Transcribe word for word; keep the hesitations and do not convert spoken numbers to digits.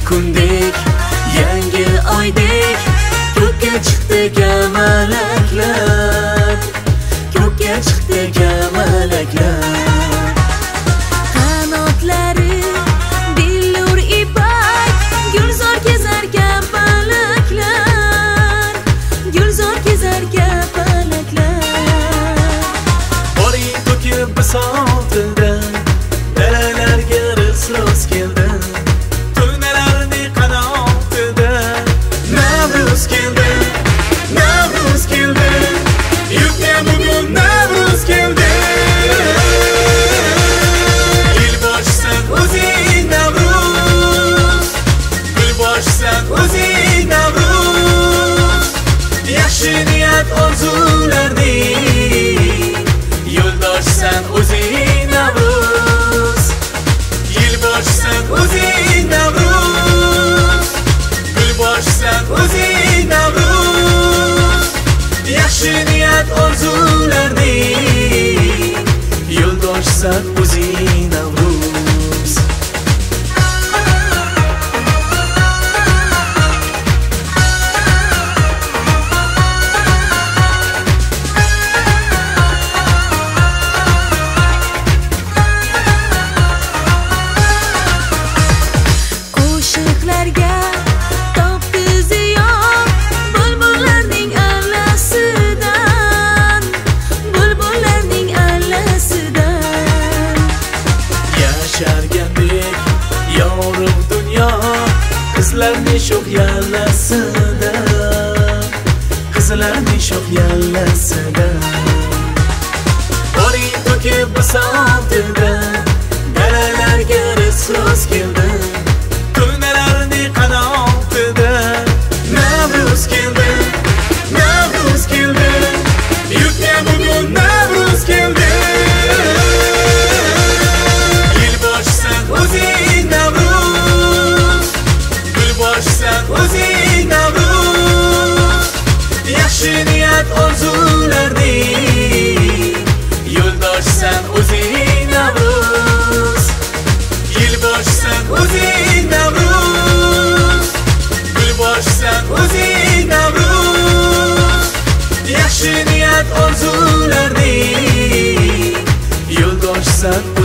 kundek, yangi oydek ko'kka chiqdi kamalaklar, ko'kka chiqdi kamalaklar. Qanotlari billur ipak, gulzor kezar kapalaklar, gulzor kezar kapalaklar. Boring to'kib bisotida, daralarga rizq keldi. To'ynalarning qanotida Navruz keldi, Navruz keldi. Yurtga bugun Navruz keldi. Yilboshsan o'zing Navruz, gulboshsan o'zing Navruz. Yaxshi niyat orzularning yo'ldoshsan o'zing Navruz. Yilboshsan o'zing Navruz, gulboshsan o'zing Navruz. Yaxshi niyat orzularning yo'ldoshsan o'zing Navruz. Qo'shiqlarga topdi ziyon, bulbullarning allasidan, bulbullarning allasidan. Yashargandek yorug' dunyo, qizlarning sho'x yallasida, qizlarning sho'x yallasida. Boring to'kib bisotida, daralarga rizq keldi. To'ynalarning qanotida Navruz keldi, Navruz keldi. Yurtga bugun Navruz keldi. Yilboshsan o'zing Navruz, gulboshsan o'zing Navruz. Yaxshi niyat orzularning yo'ldoshsan o'zing Navruz. Yilboshsan o'zing Navruz, gulboshsan o'zing Navruz. Yaxshi niyat orzularning yo'ldoshsan